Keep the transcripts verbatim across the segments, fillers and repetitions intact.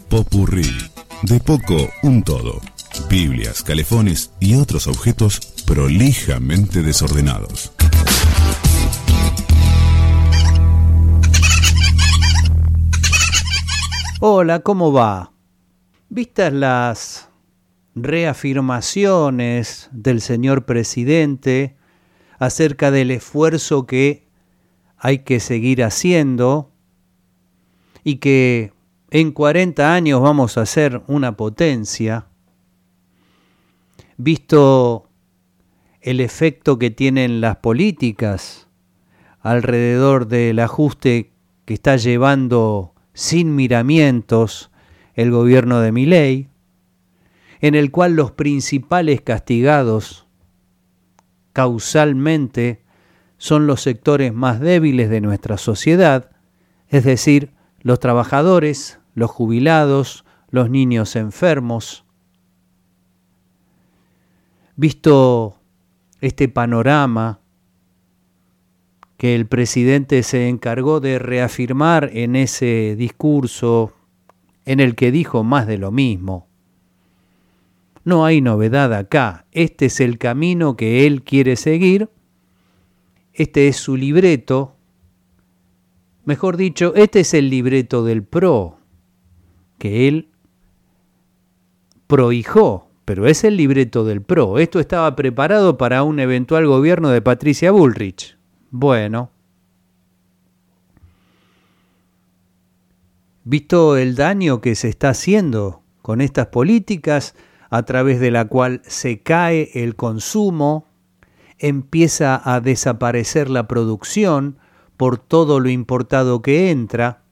Popurrí. De poco, un todo. Biblias, calefones y otros objetos prolijamente desordenados. Hola, ¿cómo va? Vistas las reafirmaciones del señor presidente acerca del esfuerzo que hay que seguir haciendo y que en cuarenta años vamos a ser una potencia, visto el efecto que tienen las políticas alrededor del ajuste que está llevando sin miramientos el gobierno de Milei, en el cual los principales castigados causalmente son los sectores más débiles de nuestra sociedad, es decir, los trabajadores, los jubilados, los niños enfermos. Visto este panorama que el presidente se encargó de reafirmar en ese discurso en el que dijo más de lo mismo, no hay novedad acá, este es el camino que él quiere seguir, este es su libreto, mejor dicho, este es el libreto del P R O, que él prohijó, pero es el libreto del P R O. Esto estaba preparado para un eventual gobierno de Patricia Bullrich. Bueno, visto el daño que se está haciendo con estas políticas, a través de la cual se cae el consumo, empieza a desaparecer la producción por todo lo importado que entra.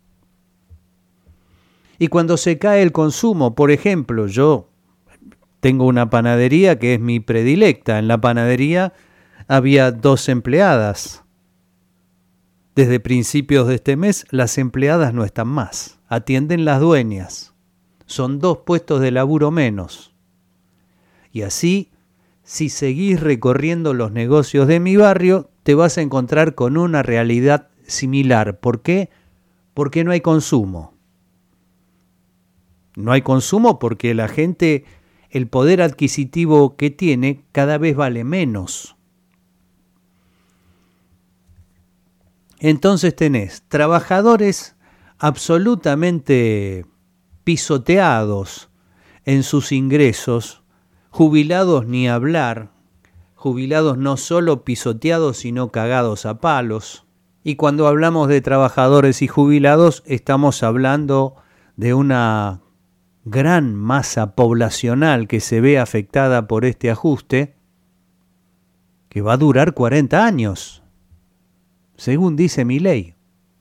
Y cuando se cae el consumo, por ejemplo, yo tengo una panadería que es mi predilecta. En la panadería había dos empleadas. Desde principios de este mes, las empleadas no están más. Atienden las dueñas. Son dos puestos de laburo menos. Y así, si seguís recorriendo los negocios de mi barrio, te vas a encontrar con una realidad similar. ¿Por qué? Porque no hay consumo. No hay consumo porque la gente, el poder adquisitivo que tiene, cada vez vale menos. Entonces tenés trabajadores absolutamente pisoteados en sus ingresos, jubilados ni hablar, jubilados no solo pisoteados sino cagados a palos. Y cuando hablamos de trabajadores y jubilados estamos hablando de una gran masa poblacional que se ve afectada por este ajuste, que va a durar cuarenta años, según dice Milei.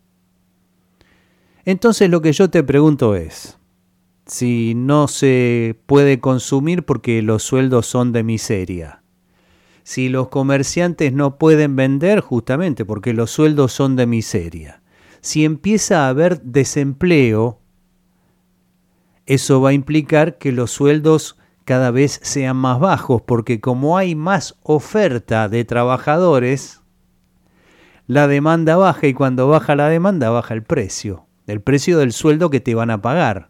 Entonces lo que yo te pregunto es, si no se puede consumir porque los sueldos son de miseria, si los comerciantes no pueden vender justamente porque los sueldos son de miseria, si empieza a haber desempleo, eso va a implicar que los sueldos cada vez sean más bajos, porque como hay más oferta de trabajadores, la demanda baja y cuando baja la demanda baja el precio, el precio del sueldo que te van a pagar.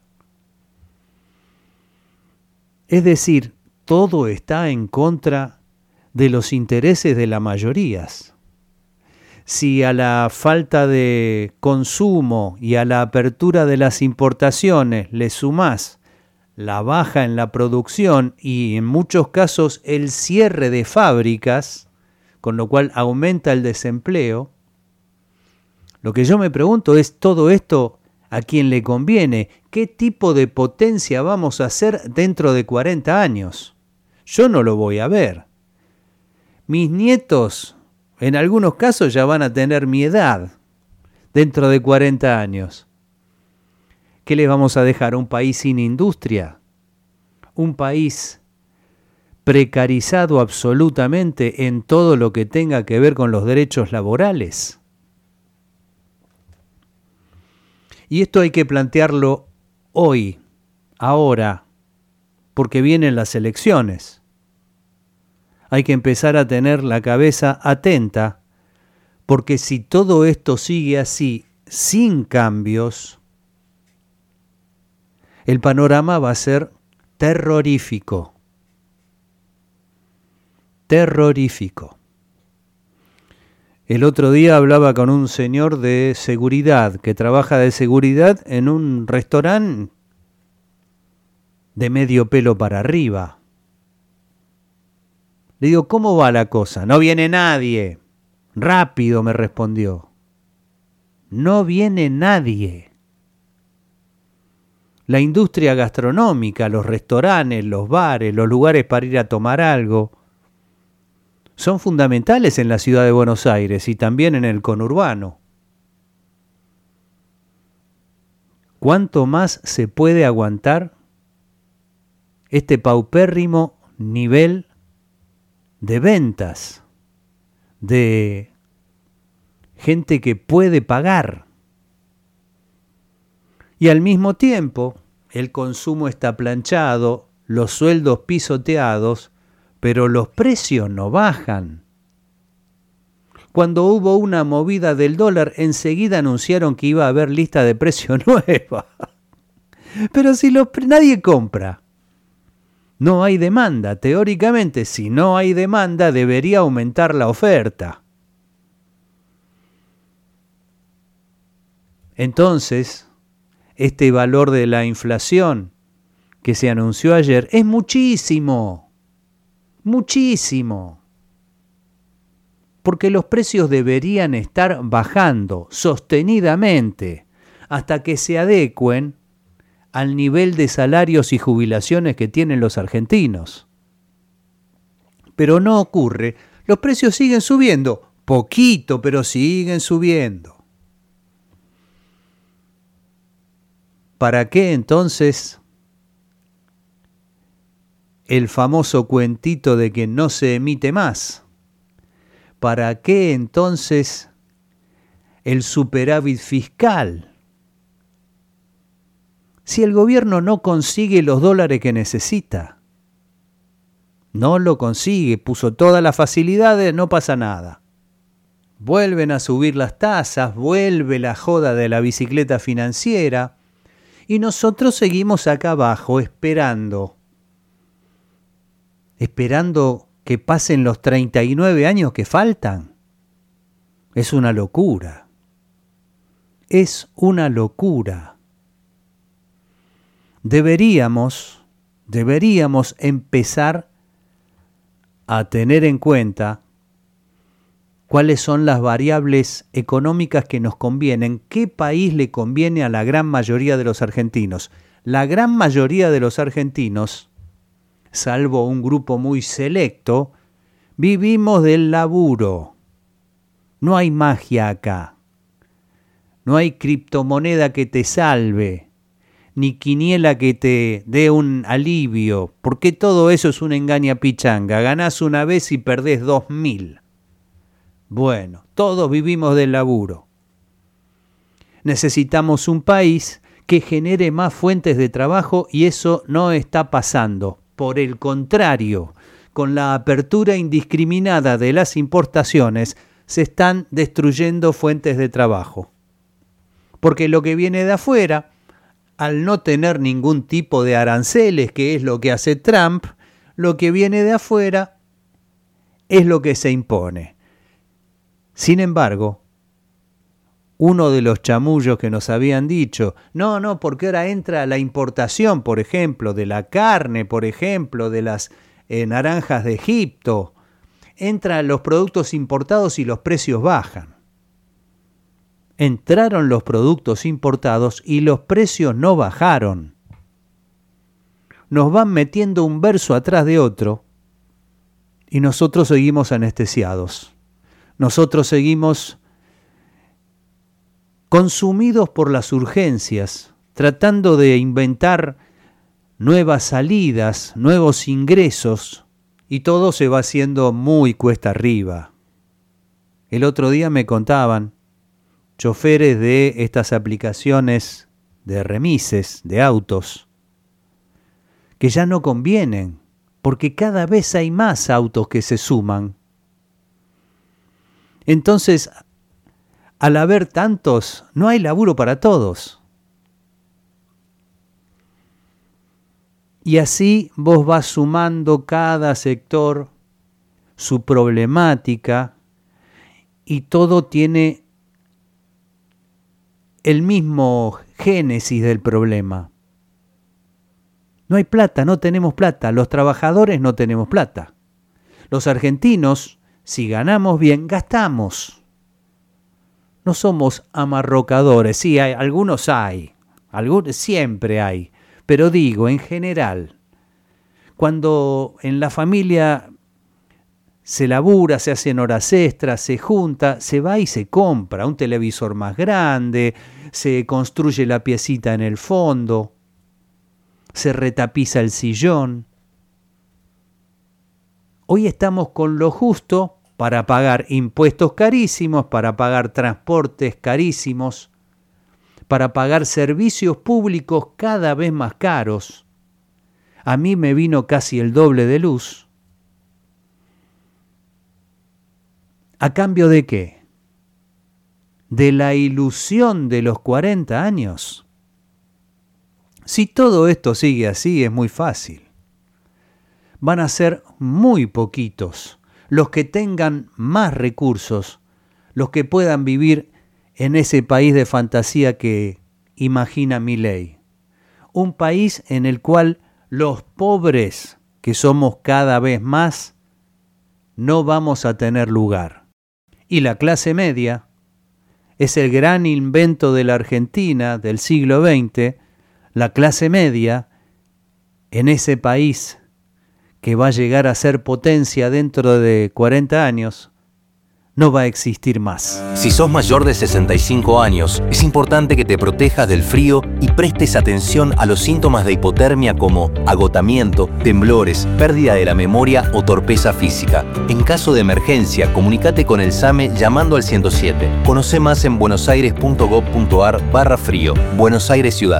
Es decir, todo está en contra de los intereses de las mayorías. Si a la falta de consumo y a la apertura de las importaciones le sumás la baja en la producción y en muchos casos el cierre de fábricas, con lo cual aumenta el desempleo, lo que yo me pregunto es, ¿todo esto a quién le conviene? ¿Qué tipo de potencia vamos a hacer dentro de cuarenta años? Yo no lo voy a ver. Mis nietos, en algunos casos, ya van a tener mi edad dentro de cuarenta años. ¿Qué les vamos a dejar? ¿Un país sin industria? ¿Un país precarizado absolutamente en todo lo que tenga que ver con los derechos laborales? Y esto hay que plantearlo hoy, ahora, porque vienen las elecciones. Hay que empezar a tener la cabeza atenta, porque si todo esto sigue así, sin cambios, el panorama va a ser terrorífico. Terrorífico. El otro día hablaba con un señor de seguridad, que trabaja de seguridad en un restaurante de medio pelo para arriba. Le digo, ¿cómo va la cosa? No viene nadie. Rápido, me respondió. No viene nadie. La industria gastronómica, los restaurantes, los bares, los lugares para ir a tomar algo, son fundamentales en la ciudad de Buenos Aires y también en el conurbano. ¿Cuánto más se puede aguantar este paupérrimo nivel de ventas, de gente que puede pagar? Y al mismo tiempo, el consumo está planchado, los sueldos pisoteados, pero los precios no bajan. Cuando hubo una movida del dólar, enseguida anunciaron que iba a haber lista de precios nueva. Pero si los, nadie compra, no hay demanda. Teóricamente, si no hay demanda, debería aumentar la oferta. Entonces, este valor de la inflación que se anunció ayer es muchísimo, muchísimo. Porque los precios deberían estar bajando sostenidamente hasta que se adecuen al nivel de salarios y jubilaciones que tienen los argentinos. Pero no ocurre. Los precios siguen subiendo, poquito, pero siguen subiendo. ¿Para qué entonces el famoso cuentito de que no se emite más? ¿Para qué entonces el superávit fiscal? Si el gobierno no consigue los dólares que necesita, no lo consigue, puso todas las facilidades, no pasa nada. Vuelven a subir las tasas, vuelve la joda de la bicicleta financiera, y nosotros seguimos acá abajo esperando, esperando que pasen los treinta y nueve años que faltan. Es una locura. Es una locura. Deberíamos, deberíamos empezar a tener en cuenta cuáles son las variables económicas que nos convienen, qué país le conviene a la gran mayoría de los argentinos. La gran mayoría de los argentinos, salvo un grupo muy selecto, vivimos del laburo. No hay magia acá. No hay criptomoneda que te salve, ni quiniela que te dé un alivio, porque todo eso es una engaña pichanga. Ganás una vez y perdés dos mil. Bueno, todos vivimos del laburo. Necesitamos un país que genere más fuentes de trabajo y eso no está pasando. Por el contrario, con la apertura indiscriminada de las importaciones, se están destruyendo fuentes de trabajo. Porque lo que viene de afuera, al no tener ningún tipo de aranceles, que es lo que hace Trump, lo que viene de afuera es lo que se impone. Sin embargo, uno de los chamullos que nos habían dicho, no, no, porque ahora entra la importación, por ejemplo, de la carne, por ejemplo, de las eh, naranjas de Egipto, entran los productos importados y los precios bajan. Entraron los productos importados y los precios no bajaron. Nos van metiendo un verso atrás de otro y nosotros seguimos anestesiados. Nosotros seguimos consumidos por las urgencias, tratando de inventar nuevas salidas, nuevos ingresos, y todo se va haciendo muy cuesta arriba. El otro día me contaban choferes de estas aplicaciones de remises, de autos, que ya no convienen, porque cada vez hay más autos que se suman. Entonces, al haber tantos, no hay laburo para todos. Y así vos vas sumando cada sector su problemática y todo tiene el mismo génesis del problema. No hay plata, no tenemos plata. Los trabajadores no tenemos plata. Los argentinos, si ganamos bien, gastamos. No somos amarrocadores. Sí, hay, algunos hay. Algunos, siempre hay. Pero digo, en general, cuando en la familia se labura, se hacen horas extras, se junta, se va y se compra un televisor más grande, se construye la piecita en el fondo, se retapiza el sillón. Hoy estamos con lo justo para pagar impuestos carísimos, para pagar transportes carísimos, para pagar servicios públicos cada vez más caros. A mí me vino casi el doble de luz. ¿A cambio de qué? ¿De la ilusión de los cuarenta años? Si todo esto sigue así, es muy fácil. Van a ser muy poquitos los que tengan más recursos, los que puedan vivir en ese país de fantasía que imagina Milei. Un país en el cual los pobres, que somos cada vez más, no vamos a tener lugar. Y la clase media es el gran invento de la Argentina del siglo veinte, la clase media en ese país que va a llegar a ser potencia dentro de cuarenta años, no va a existir más. Si sos mayor de sesenta y cinco años, es importante que te protejas del frío y prestes atención a los síntomas de hipotermia como agotamiento, temblores, pérdida de la memoria o torpeza física. En caso de emergencia, comunícate con el SAME llamando al ciento siete. Conoce más en buenosaires.gov.ar barra frío. Buenos Aires Ciudad.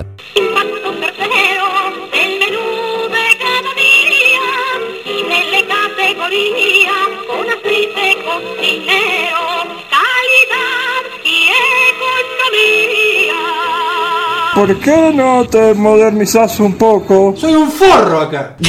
¿Por qué no te modernizás un poco? Soy un forro acá.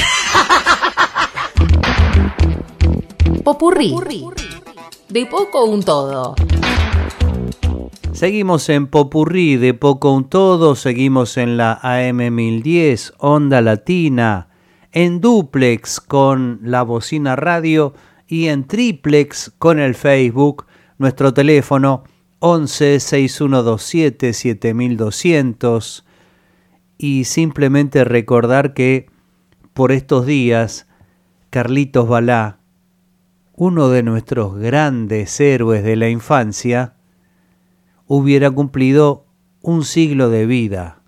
Popurrí. De poco un todo. Seguimos en Popurrí, de poco un todo. Seguimos en la A M mil diez, Onda Latina, en duplex con la bocina radio y en triplex con el Facebook. Nuestro teléfono once, sesenta y uno veintisiete, siete mil doscientos, y simplemente recordar que por estos días Carlitos Balá, uno de nuestros grandes héroes de la infancia, hubiera cumplido un siglo de vida.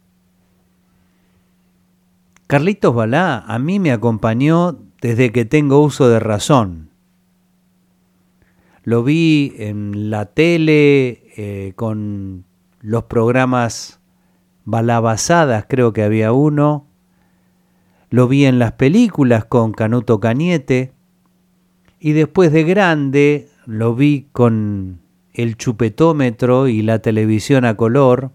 Carlitos Balá a mí me acompañó desde que tengo uso de razón. Lo vi en la tele eh, con los programas Balabazadas, creo que había uno. Lo vi en las películas con Canuto Cañete. Y después de grande lo vi con el chupetómetro y la televisión a color.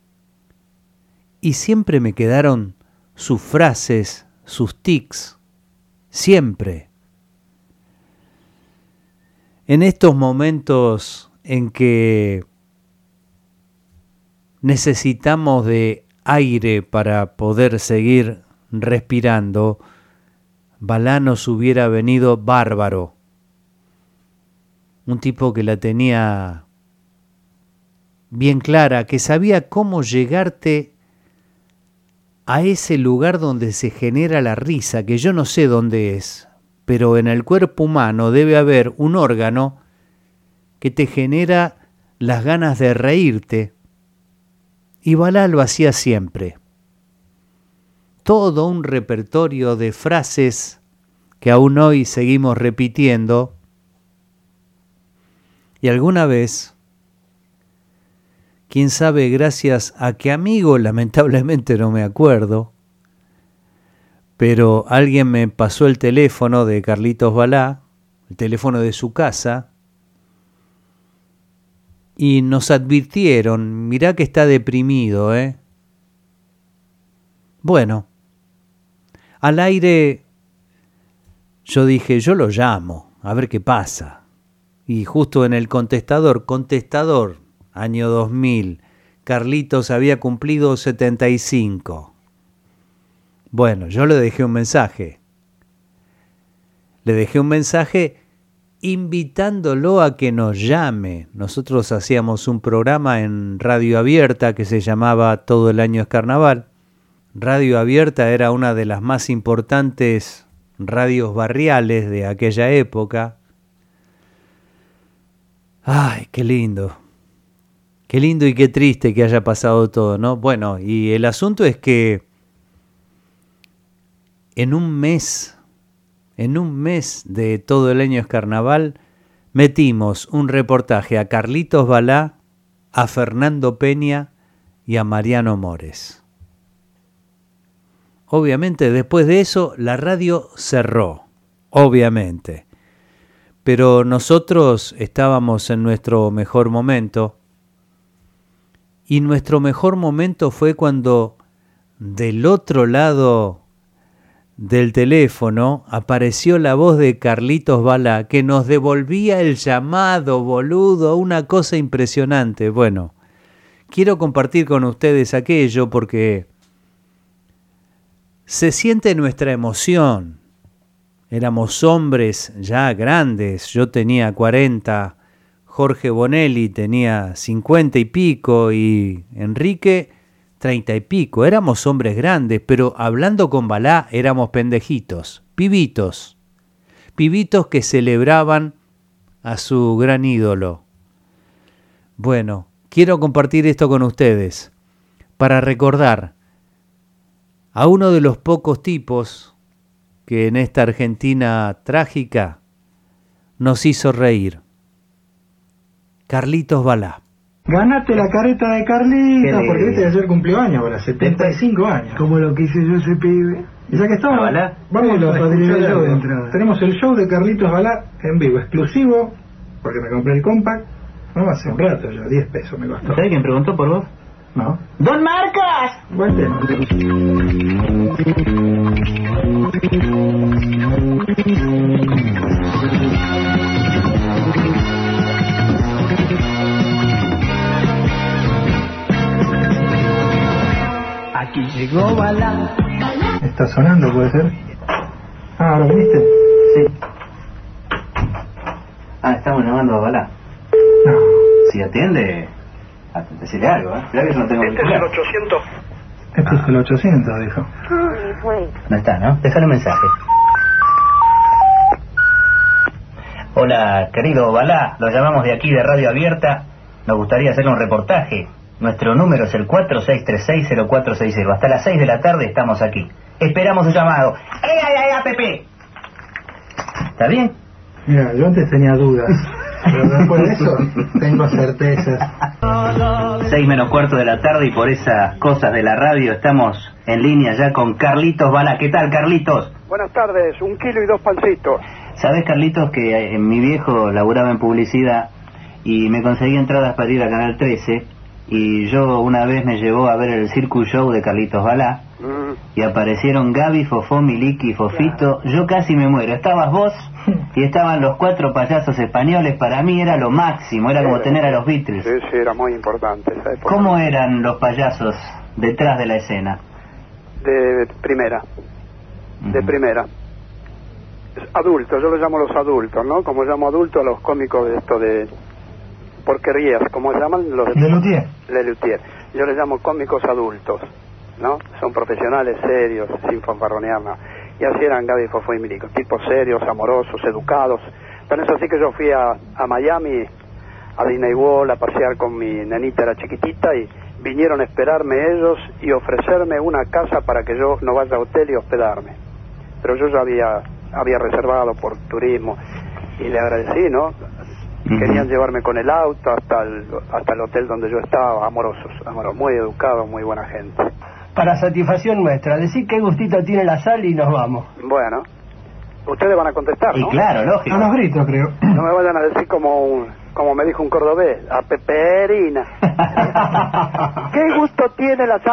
Y siempre me quedaron sus frases, sus tics. Siempre. En estos momentos en que necesitamos de aire para poder seguir respirando, Balá nos hubiera venido bárbaro. Un tipo que la tenía bien clara, que sabía cómo llegarte a ese lugar donde se genera la risa, que yo no sé dónde es, pero en el cuerpo humano debe haber un órgano que te genera las ganas de reírte. Y Balá lo hacía siempre. Todo un repertorio de frases que aún hoy seguimos repitiendo. Y alguna vez, quién sabe gracias a qué amigo, lamentablemente no me acuerdo, pero alguien me pasó el teléfono de Carlitos Balá, el teléfono de su casa, y nos advirtieron, mirá que está deprimido, ¿eh? Bueno, Al aire yo dije, yo lo llamo, a ver qué pasa. Y justo en el contestador, contestador, año dos mil, Carlitos había cumplido setenta y cinco. Bueno, yo le dejé un mensaje. Le dejé un mensaje invitándolo a que nos llame. Nosotros hacíamos un programa en Radio Abierta que se llamaba Todo el Año es Carnaval. Radio Abierta era una de las más importantes radios barriales de aquella época. Ay, qué lindo. Qué lindo y qué triste que haya pasado todo, ¿no? Bueno, y el asunto es que en un mes, en un mes de Todo el Año es Carnaval, metimos un reportaje a Carlitos Balá, a Fernando Peña y a Mariano Mores. Obviamente, después de eso, la radio cerró, obviamente. Pero nosotros estábamos en nuestro mejor momento. Y nuestro mejor momento fue cuando del otro lado del teléfono apareció la voz de Carlitos Balá, que nos devolvía el llamado, boludo, una cosa impresionante. Bueno, quiero compartir con ustedes aquello porque se siente nuestra emoción. Éramos hombres ya grandes, yo tenía cuarenta, Jorge Bonelli tenía cincuenta y pico y Enrique treinta y pico. Éramos hombres grandes, pero hablando con Balá éramos pendejitos, pibitos, pibitos que celebraban a su gran ídolo. Bueno, quiero compartir esto con ustedes para recordar a uno de los pocos tipos que en esta Argentina trágica nos hizo reír. Carlitos Balá. Ganaste la careta de Carlitos, porque este ayer cumplió años, ahora setenta y cinco años. Como lo que hice yo ese pibe. Y ya que estamos, Balá, vamos lo a escuchar yo de algo. entrada. Tenemos el show de Carlitos Balá en vivo, exclusivo, porque me compré el compact, no hace un rato ya, diez pesos me costó. ¿Sabes quién preguntó por vos? No. ¡Don Marcos! Buen tema. Aquí llegó Balá. ¿Está sonando, puede ser? Ah, ¿ahora viniste? Sí. Ah, estamos llamando a Balá. No. Si atiende, decirle algo, ¿eh? Mirá que yo no tengo Este es el ochocientos. Este es el ochocientos, dijo. No está, ¿no? Déjale un mensaje. Hola, querido Balá, lo llamamos de aquí de Radio Abierta. Nos gustaría hacer un reportaje. Nuestro número es el cuatro seis tres seis cero cuatro seis cero. Hasta las seis de la tarde estamos aquí. Esperamos su llamado. ¡Ay, ay, ay, Pepe! ¿Está bien? Mira, yo antes tenía dudas, pero después de eso tengo certezas. Seis menos cuarto de la tarde y por esas cosas de la radio estamos en línea ya con Carlitos Balá. ¿Qué tal, Carlitos? Buenas tardes, un kilo y dos pancitos. ¿Sabés, Carlitos, que eh, mi viejo laburaba en publicidad y me conseguía entradas para ir a Canal trece? Y yo una vez me llevó a ver el Circus Show de Carlitos Balá Mm. y aparecieron Gaby, Fofó, Miliki y Fofito. Yo casi me muero. Estabas vos y estaban los cuatro payasos españoles. Para mí era lo máximo, era como tener a los Beatles. Sí, sí, era muy importante esa época. ¿Cómo eran los payasos detrás de la escena? De primera, de Ujú. primera. Adultos, yo los llamo los adultos, ¿no? Como llamo adultos a los cómicos de esto de porquerías, como se llaman los ¿De Luthier? de Luthier. Yo les llamo cómicos adultos, ¿no? Son profesionales serios, sin fanfarronear nada. Y así eran Gaby, Fofó y Milico, tipos serios, amorosos, educados. Pero es así que yo fui a, a Miami, a Disney World, a pasear con mi nenita, era chiquitita, y vinieron a esperarme ellos y ofrecerme una casa para que yo no vaya a hotel y hospedarme. Pero yo ya había, había reservado por turismo y le agradecí, ¿no? Querían llevarme con el auto hasta el, hasta el hotel donde yo estaba, amorosos, amorosos, muy educados, muy buena gente. Para satisfacción nuestra, decir qué gustito tiene la sal y nos vamos. Bueno, ustedes van a contestar, Y ¿no? claro, lógico. A los gritos, creo. No me vayan a decir como un, como me dijo un cordobés, a peperina. ¿Qué gusto tiene la sal?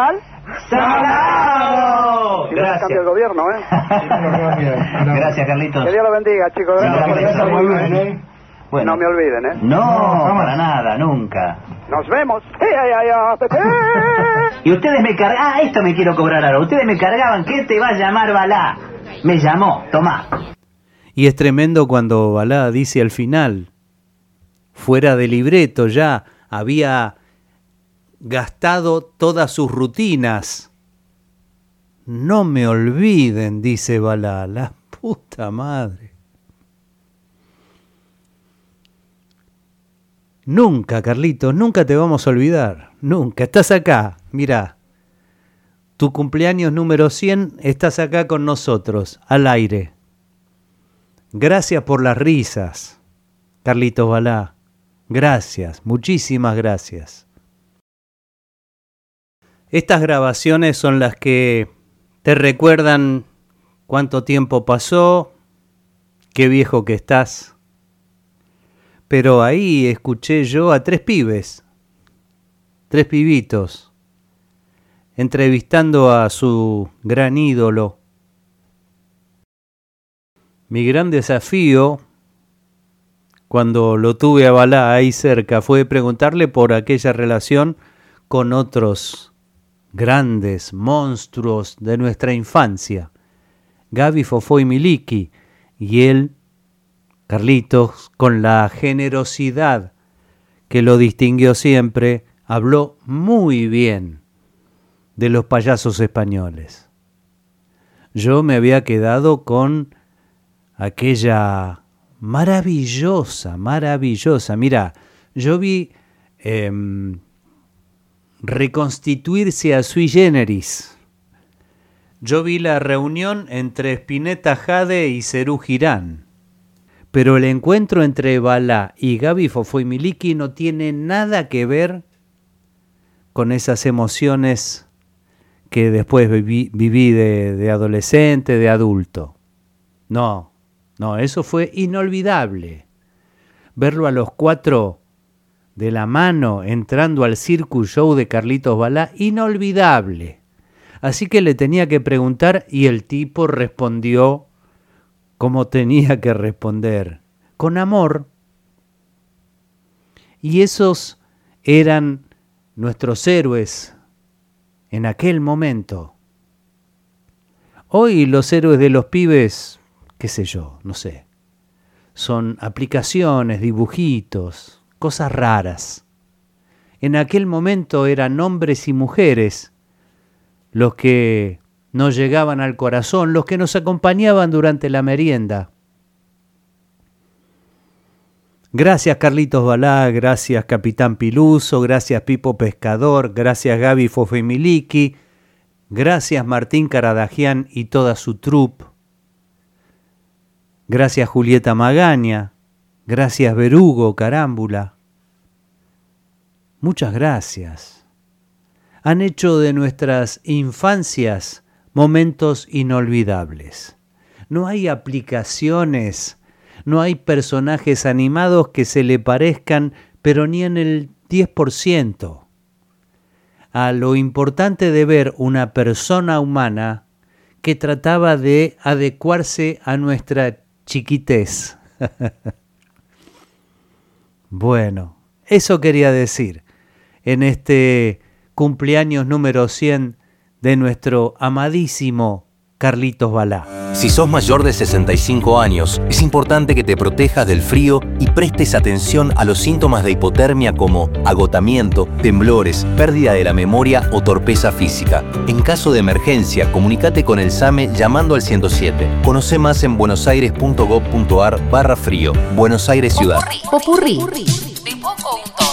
¡Salado! Si no se cambia el gobierno, ¿eh? Gracias, Carlitos. Que Dios lo bendiga, chicos. Gracias por Gracias, estar muy muy bien, bien. ¿eh? Bueno. No me olviden, ¿eh? No, para nada, nunca. Nos vemos. ¡Ay, ay, ay, ay, Pepe! Y ustedes me cargaban... Ah, esto me quiero cobrar ahora. Ustedes me cargaban, ¿qué te va a llamar Balá? Me llamó, tomá. Y es tremendo cuando Balá dice al final, fuera de libreto ya, había gastado todas sus rutinas. No me olviden, dice Balá, la puta madre. Nunca, Carlitos, nunca te vamos a olvidar, nunca. Estás acá, mirá, tu cumpleaños número cien, estás acá con nosotros, al aire. Gracias por las risas, Carlitos Balá. Gracias, muchísimas gracias. Estas grabaciones son las que te recuerdan cuánto tiempo pasó, qué viejo que estás. Pero ahí escuché yo a tres pibes, tres pibitos, entrevistando a su gran ídolo. Mi gran desafío, cuando lo tuve a Balá ahí cerca, fue preguntarle por aquella relación con otros grandes monstruos de nuestra infancia, Gaby, Fofó y Miliki, y él, Carlitos, con la generosidad que lo distinguió siempre, habló muy bien de los payasos españoles. Yo me había quedado con aquella maravillosa, maravillosa, mira, yo vi eh, reconstituirse a Sui Generis. Yo vi la reunión entre Spinetta Jade y Serú Girán. Pero el encuentro entre Balá y Gaby, Fofó y Miliki no tiene nada que ver con esas emociones que después viví, viví de, de adolescente, de adulto. No, no, eso fue inolvidable. Verlo a los cuatro de la mano entrando al Circus Show de Carlitos Balá, inolvidable. Así que le tenía que preguntar y el tipo respondió como tenía que responder, con amor. Y esos eran nuestros héroes en aquel momento. Hoy los héroes de los pibes, qué sé yo, no sé, son aplicaciones, dibujitos, cosas raras. En aquel momento eran hombres y mujeres los que nos llegaban al corazón, los que nos acompañaban durante la merienda. Gracias Carlitos Balá, gracias Capitán Piluso, gracias Pipo Pescador, gracias Gaby, Fofó y Miliki, gracias Martín Caradagian y toda su troupe, gracias Julieta Magaña, gracias Berugo Carámbula. Muchas gracias. Han hecho de nuestras infancias momentos inolvidables. No hay aplicaciones, no hay personajes animados que se le parezcan, pero ni en el diez por ciento. A lo importante de ver una persona humana que trataba de adecuarse a nuestra chiquitez. Bueno, eso quería decir en este cumpleaños número cien de nuestro amadísimo Carlitos Balá. Si sos mayor de sesenta y cinco años, es importante que te protejas del frío y prestes atención a los síntomas de hipotermia como agotamiento, temblores, pérdida de la memoria o torpeza física. En caso de emergencia, comunícate con el SAME llamando al ciento siete. Conoce más en buenosaires.gov.ar barra frío. Buenos Aires Ciudad. Popurrí. Popurrí. De poco un todo.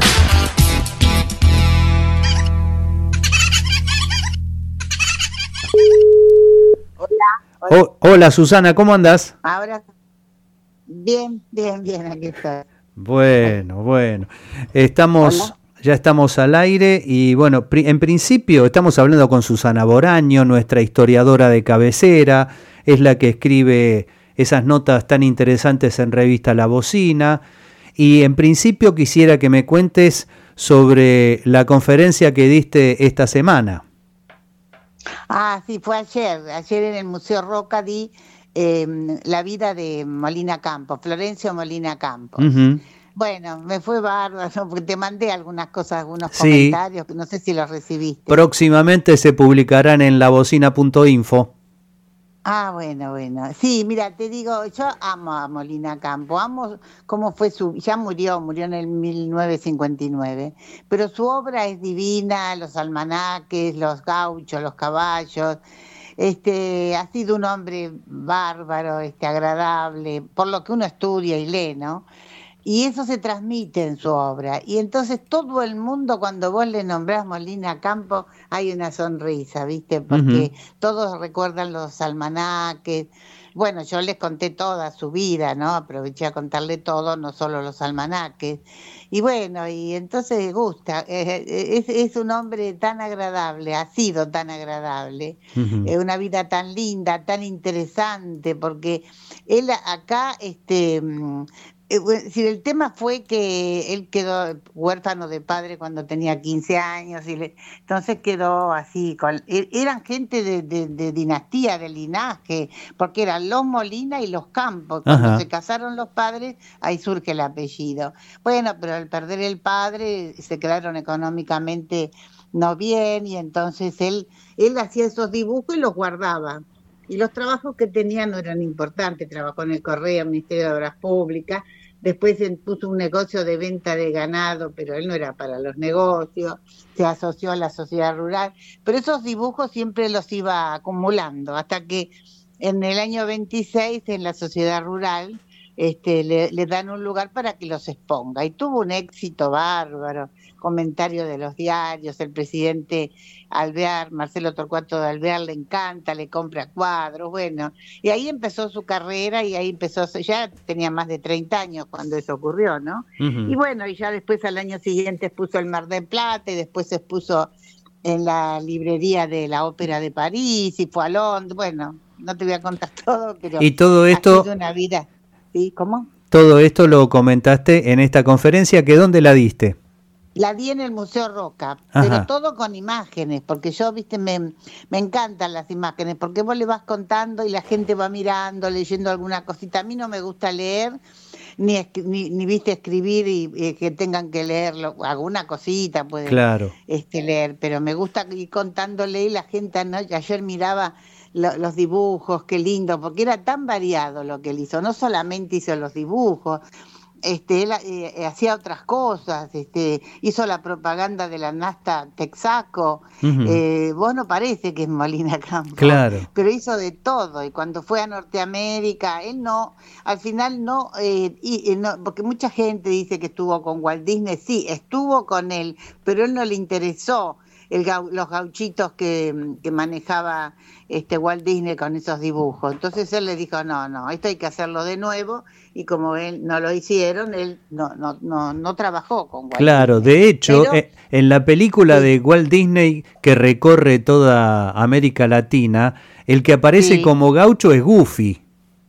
Hola, hola. Oh, hola Susana, ¿cómo andás? Ahora, bien, bien, bien, aquí está. Bueno, bueno, estamos, hola. Ya estamos al aire y bueno, en principio estamos hablando con Susana Boraño, nuestra historiadora de cabecera, es la que escribe esas notas tan interesantes en revista La Bocina, y en principio quisiera que me cuentes sobre la conferencia que diste esta semana. Ah, sí, fue ayer. Ayer en el Museo Roca di eh, la vida de Molina Campos, Florencio Molina Campos. Ujú. Bueno, me fue bárbaro, porque te mandé algunas cosas, algunos Sí, comentarios, que no sé si los recibiste. próximamente se publicarán en la bocina punto info. Ah, bueno, bueno. Sí, mira, te digo, yo amo a Molina Campo, amo cómo fue su, ya murió, murió en el mil novecientos cincuenta y nueve, pero su obra es divina, los almanaques, los gauchos, los caballos. Este, ha sido un hombre bárbaro, este, agradable, por lo que uno estudia y lee, ¿no? Y eso se transmite en su obra. Y entonces todo el mundo, cuando vos le nombrás Molina Campo, hay una sonrisa, ¿viste? Ujú. Porque todos recuerdan los almanaques. Bueno, yo les conté toda su vida, ¿no? Aproveché a contarle todo, no solo los almanaques. Y bueno, y entonces gusta. Eh, eh, Es, es un hombre tan agradable, ha sido tan agradable. Ujú. Eh, una vida tan linda, tan interesante, porque él acá, este... mm, eh, bue- si el tema fue que él quedó huérfano de padre cuando tenía quince años, y le- entonces quedó así, con, e- eran gente de, de- de dinastía, de linaje, porque eran los Molina y los Campos. Cuando Ajá. se casaron los padres, ahí surge el apellido. Bueno, pero al perder el padre, se quedaron económicamente no bien, y entonces él, él hacía esos dibujos y los guardaba. Y los trabajos que tenía no eran importantes, trabajó en el Correo, Ministerio de Obras Públicas. Después él puso un negocio de venta de ganado, pero él no era para los negocios, se asoció a la sociedad rural, pero esos dibujos siempre los iba acumulando, hasta que en el año veintiséis en la sociedad rural este, le, le dan un lugar para que los exponga, y tuvo un éxito bárbaro, comentarios de los diarios, el presidente Alvear, Marcelo Torcuato de Alvear, le encanta, le compra cuadros, bueno, y ahí empezó su carrera, y ahí empezó, ya tenía más de treinta años cuando eso ocurrió, ¿no? Y Ujú. bueno, y ya después al año siguiente expuso el Mar del Plata, y después se expuso en la librería de la Ópera de París, y fue a Londres, bueno, no te voy a contar todo, pero Y todo ha sido esto, una vida, ¿sí? ¿Cómo? todo esto lo comentaste en esta conferencia, que ¿dónde la diste? La vi en el Museo Roca, pero Ajá. todo con imágenes, porque yo, viste, me, me encantan las imágenes, porque vos le vas contando y la gente va mirando, leyendo alguna cosita. A mí no me gusta leer, ni, escri- ni, ni, viste, escribir y, y que tengan que leerlo, alguna cosita pueden Claro. este, leer, pero me gusta ir contándole, y la gente anoche, ayer miraba lo- los dibujos, qué lindo, porque era tan variado lo que él hizo, no solamente hizo los dibujos, este, él eh, hacía otras cosas, este, hizo la propaganda de la Nasta Texaco, Ujú. eh, vos no parece que es Molina Campo, Claro. pero hizo de todo, y cuando fue a Norteamérica, él no, al final no, eh, y, y no, porque mucha gente dice que estuvo con Walt Disney, sí, estuvo con él, pero él no le interesó el gau- los gauchitos que, que manejaba este Walt Disney con esos dibujos. Entonces él le dijo, no, no, esto hay que hacerlo de nuevo, y como él no lo hicieron, él no, no, no, no trabajó con Walt Claro, Disney. de hecho, Pero, eh, en la película sí, de Walt Disney que recorre toda América Latina, el que aparece sí. como gaucho es Goofy.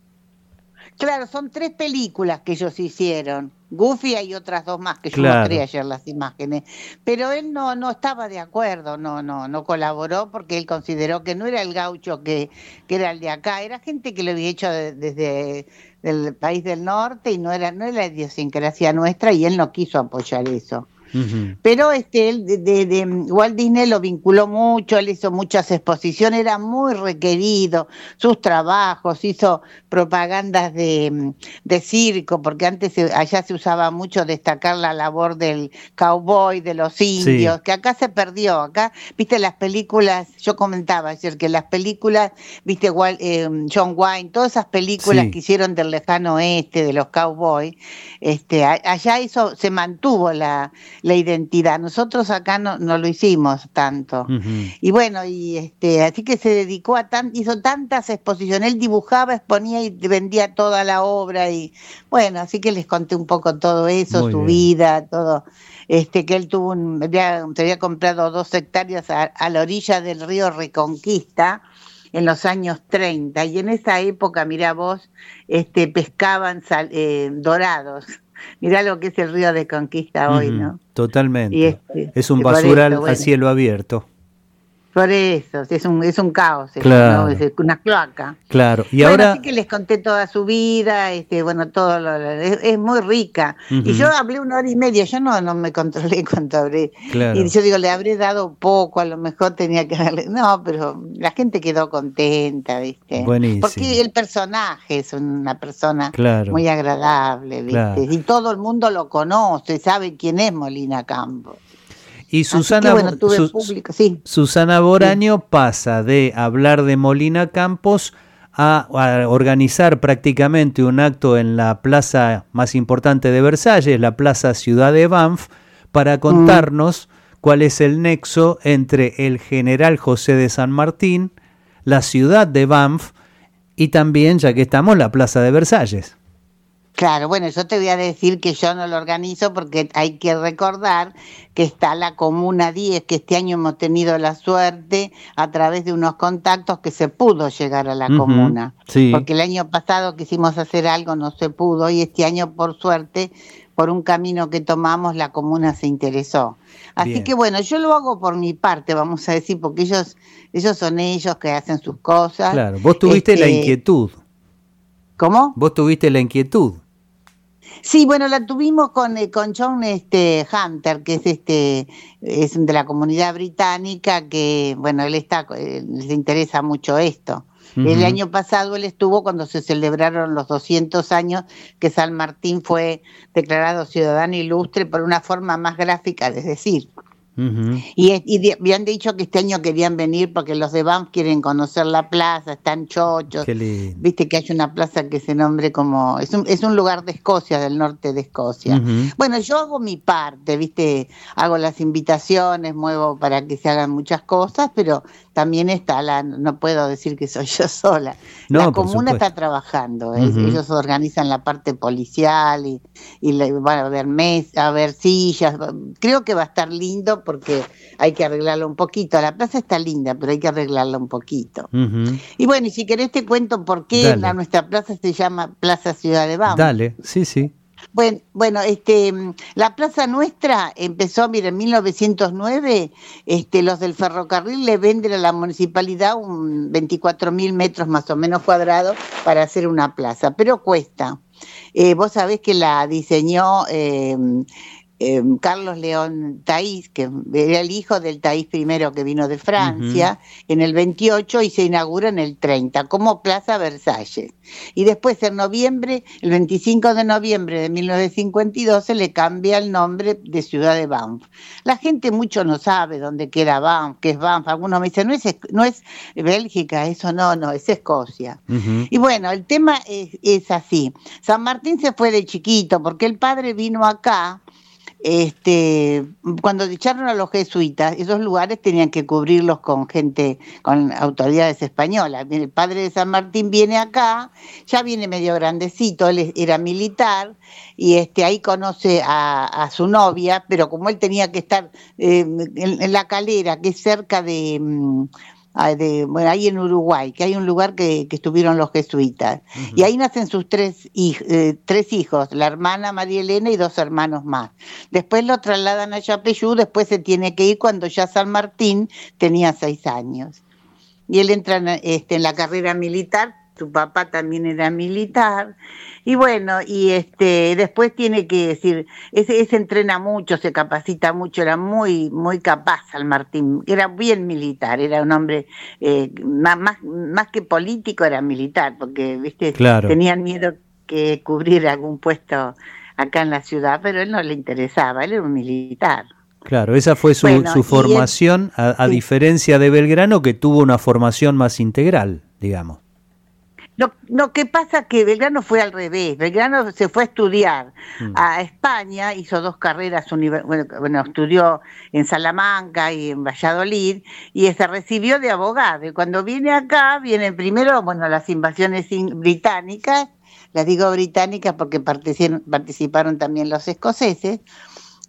Claro, son tres películas que ellos hicieron. Goofy, hay otras dos más que yo mostré Claro. ayer las imágenes, pero él no no estaba de acuerdo, no no no colaboró, porque él consideró que no era el gaucho que, que era el de acá, era gente que lo había hecho de- desde el país del norte, y no era no era la idiosincrasia nuestra, y él no quiso apoyar eso. Ujú. Pero este, él de, de- de Walt Disney lo vinculó mucho, él hizo muchas exposiciones, era muy requerido, sus trabajos, hizo propagandas de, de circo, porque antes se- allá se usaba mucho destacar la labor del cowboy, de los Sí, indios, que acá se perdió, acá, viste, las películas, yo comentaba ayer que las películas, viste, Wal- eh, John Wayne, todas esas películas que sí. hicieron del lejano oeste, de los cowboys, este, a- allá hizo, se mantuvo la la identidad. Nosotros acá no, no lo hicimos tanto. Ujú. Y bueno, y este, así que se dedicó a tan, hizo tantas exposiciones, él dibujaba, exponía y vendía toda la obra, y bueno, así que les conté un poco todo eso, Muy su bien. vida, todo, este, que él tuvo un, había, se había comprado dos hectáreas a, a la orilla del río Reconquista en los años treinta, y en esa época, mirá vos, este, pescaban sal- eh, dorados. Mirá lo que es el río de Conquista hoy, Ujú. ¿no? Y Totalmente. este, Es un y por eso, basural a bueno, cielo abierto. Por eso, es un, es un caos, Claro. ¿no? Es una cloaca. Claro, y bueno, ahora... así que les conté toda su vida, este, bueno, todo lo, lo- es, es muy rica. Ujú. Y yo hablé una hora y media, yo no, no me controlé cuánto hablé. Claro. Y yo digo, le habré dado poco, a lo mejor tenía que darle... No, pero la gente quedó contenta, ¿viste? Buenísimo. Porque el personaje es una persona Claro. muy agradable, ¿viste? Claro. Y todo el mundo lo conoce, sabe quién es Molina Campos. Y Susana, Así que, bueno, tuve Su- público, sí. Susana Boraño pasa de hablar de Molina Campos a, a organizar prácticamente un acto en la plaza más importante de Versalles, la Plaza Ciudad de Banff, para contarnos mm. cuál es el nexo entre el general José de San Martín, la ciudad de Banff y también, ya que estamos, la Plaza de Versalles. Claro, bueno, yo te voy a decir que yo no lo organizo porque hay que recordar que está la Comuna diez, que este año hemos tenido la suerte a través de unos contactos que se pudo llegar a la Ujú, comuna. sí. Porque el año pasado quisimos hacer algo, no se pudo, y este año, por suerte, por un camino que tomamos, la comuna se interesó. Así Bien. que bueno, yo lo hago por mi parte, vamos a decir, porque ellos, ellos son ellos que hacen sus cosas. Claro, vos tuviste Este, la inquietud. ¿Cómo? Vos tuviste la inquietud. Sí, bueno, la tuvimos con, eh, con John este, Hunter, que es este es de la comunidad británica, que, bueno, él está, eh, les interesa mucho esto. Ujú. El año pasado él estuvo cuando se celebraron los doscientos años que San Martín fue declarado ciudadano ilustre, por una forma más gráfica de decir. Ujú. Y, es- y de- habían dicho que este año querían venir porque los de Banff quieren conocer la plaza, están chochos. Qué lindo. Viste que hay una plaza que se nombre como... Es un, es un lugar de Escocia, del norte de Escocia. Ujú. Bueno, yo hago mi parte, viste, hago las invitaciones, muevo para que se hagan muchas cosas, pero también está la... No puedo decir que soy yo sola. No, la por comuna supuesto. está trabajando, ¿eh? Ujú. Ellos organizan la parte policial y, y le, van a ver mesas, a ver sillas. Creo que va a estar lindo porque hay que arreglarlo un poquito. La plaza está linda, pero hay que arreglarla un poquito. Ujú. Y bueno, y si querés te cuento por qué Dale. la, nuestra plaza se llama Plaza Ciudad de Banff. Dale, sí, sí. Bueno, bueno, este, mm, la plaza nuestra empezó, mira, en mil novecientos nueve, este, los del ferrocarril le venden a la municipalidad un veinticuatro mil metros más o menos cuadrados para hacer una plaza, pero cuesta. Eh, vos sabés que la diseñó eh, eh, Carlos León Taís, que era el hijo del Taís primero que vino de Francia, en el veintiocho, y se inaugura en el treinta como Plaza Versalles. Y después en noviembre, el veinticinco de noviembre de mil novecientos cincuenta y dos, se le cambia el nombre de Ciudad de Banff. La gente mucho no sabe dónde queda Banff, qué es Banff. Algunos me dicen, no es, no es Bélgica, eso no, no, es Escocia. Ujú. Y bueno, el tema es, es así. San Martín se fue de chiquito porque el padre vino acá. Este, cuando echaron a los jesuitas, esos lugares tenían que cubrirlos con gente, con autoridades españolas. El padre de San Martín viene acá, ya viene medio grandecito, él era militar, y este, ahí conoce a, a su novia, pero como él tenía que estar eh, en, en La Calera, que es cerca de... mm, ah, de, bueno, ahí en Uruguay, que hay un lugar que, que estuvieron los jesuitas. Uh-huh. Y ahí nacen sus tres, hij, eh, tres hijos, la hermana María Elena y dos hermanos más. Después lo trasladan a Yapeyú, después se tiene que ir cuando ya San Martín tenía seis años. Y él entra en, este, en la carrera militar, su papá también era militar, y bueno, y este después tiene que decir, ese, ese entrena mucho, se capacita mucho, era muy muy capaz San Martín, era bien militar, era un hombre eh, más, más, más que político, era militar, porque viste, claro. tenían miedo que cubrir algún puesto acá en la ciudad, pero él no le interesaba, él era un militar. Claro, esa fue su, bueno, su formación, él, a, a sí. diferencia de Belgrano, que tuvo una formación más integral, digamos. Lo, lo que pasa es que Belgrano fue al revés. Belgrano se fue a estudiar mm. a España, hizo dos carreras, bueno, bueno, estudió en Salamanca y en Valladolid, y se recibió de abogado. Y cuando viene acá, vienen primero, bueno, las invasiones británicas, las digo británicas porque participaron, participaron también los escoceses,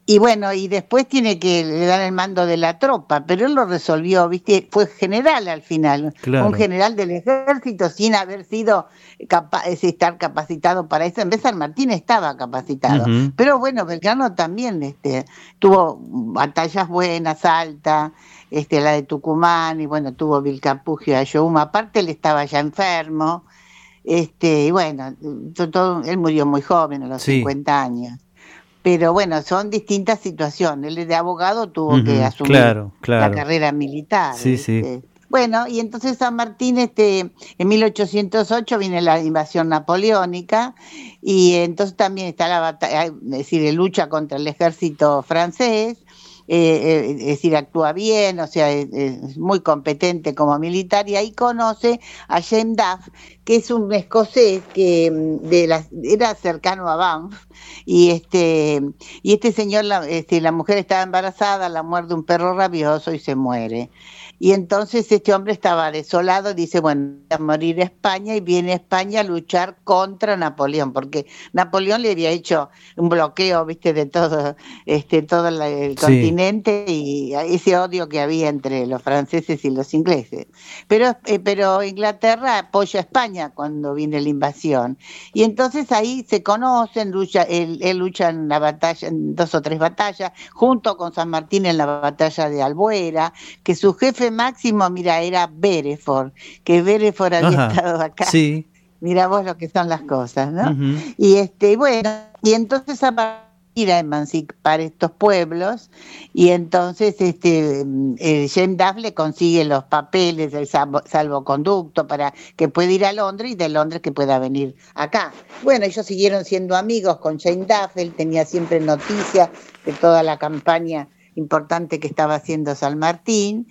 Y bueno, y después tiene que le dar el mando de la tropa, pero él lo resolvió, ¿viste? Fue general al final, Claro. un general del ejército sin haber sido capaz, estar capacitado para eso. En vez de San Martín estaba capacitado, Ujú. pero bueno, Belgrano también este, tuvo batallas buenas, Salta, este, la de Tucumán, y bueno, tuvo Vilcapugio, Ayohuma, aparte él estaba ya enfermo, este, y bueno, todo, él murió muy joven, a los Sí. cincuenta años. Pero bueno, son distintas situaciones. Él de abogado tuvo Ujú, que asumir claro, la claro. carrera militar. Sí, sí. ¿viste? Bueno, y entonces San Martín, este, en mil ochocientos ocho viene la invasión napoleónica y entonces también está la batalla, es decir, lucha contra el ejército francés. Eh, eh, es decir, actúa bien, o sea, es, es muy competente como militar, y ahí conoce a James Duff, que es un escocés que de la, era cercano a Banff, y este y este señor, la, este, la mujer estaba embarazada, la muerde un perro rabioso y se muere. Y entonces este hombre estaba desolado, dice, bueno, voy a morir a España, y viene a España a luchar contra Napoleón, porque Napoleón le había hecho un bloqueo, viste, de todo, este, todo la, el Sí. continente, y ese odio que había entre los franceses y los ingleses. Pero, eh, pero Inglaterra apoya a España cuando viene la invasión. Y entonces ahí se conocen, lucha, él, él lucha en la batalla, en dos o tres batallas, junto con San Martín en la batalla de Albuera, que su jefe máximo, mira, era Bereford, que Bereford había Ajá. estado acá. Sí. Mira vos lo que son las cosas, ¿no? Ujú. Y este, bueno, y entonces a ir a emancipar estos pueblos, y entonces este eh, James Duff le consigue los papeles del salvo, salvoconducto para que pueda ir a Londres, y de Londres que pueda venir acá. Bueno, ellos siguieron siendo amigos con James Duff, él tenía siempre noticias de toda la campaña importante que estaba haciendo San Martín.